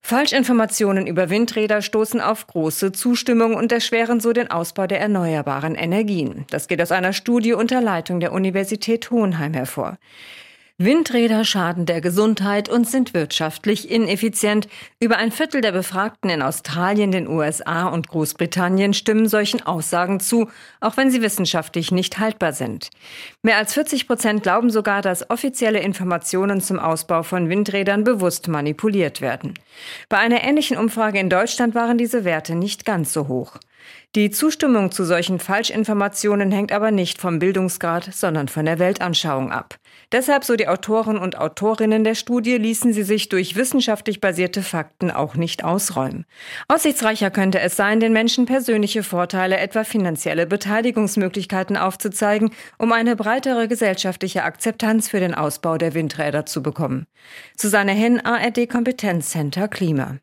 Falschinformationen über Windräder stoßen auf große Zustimmung und erschweren so den Ausbau der erneuerbaren Energien. Das geht aus einer Studie unter Leitung der Universität Hohenheim hervor. Windräder schaden der Gesundheit und sind wirtschaftlich ineffizient. Über ein Viertel der Befragten in Australien, den USA und Großbritannien stimmen solchen Aussagen zu, auch wenn sie wissenschaftlich nicht haltbar sind. Mehr als 40% glauben sogar, dass offizielle Informationen zum Ausbau von Windrädern bewusst manipuliert werden. Bei einer ähnlichen Umfrage in Deutschland waren diese Werte nicht ganz so hoch. Die Zustimmung zu solchen Falschinformationen hängt aber nicht vom Bildungsgrad, sondern von der Weltanschauung ab. Deshalb, so die Autoren und Autorinnen der Studie, ließen sie sich durch wissenschaftlich basierte Fakten auch nicht ausräumen. Aussichtsreicher könnte es sein, den Menschen persönliche Vorteile, etwa finanzielle Beteiligungsmöglichkeiten aufzuzeigen, um eine breitere gesellschaftliche Akzeptanz für den Ausbau der Windräder zu bekommen. Susanne Henn, ARD Kompetenzcenter Klima.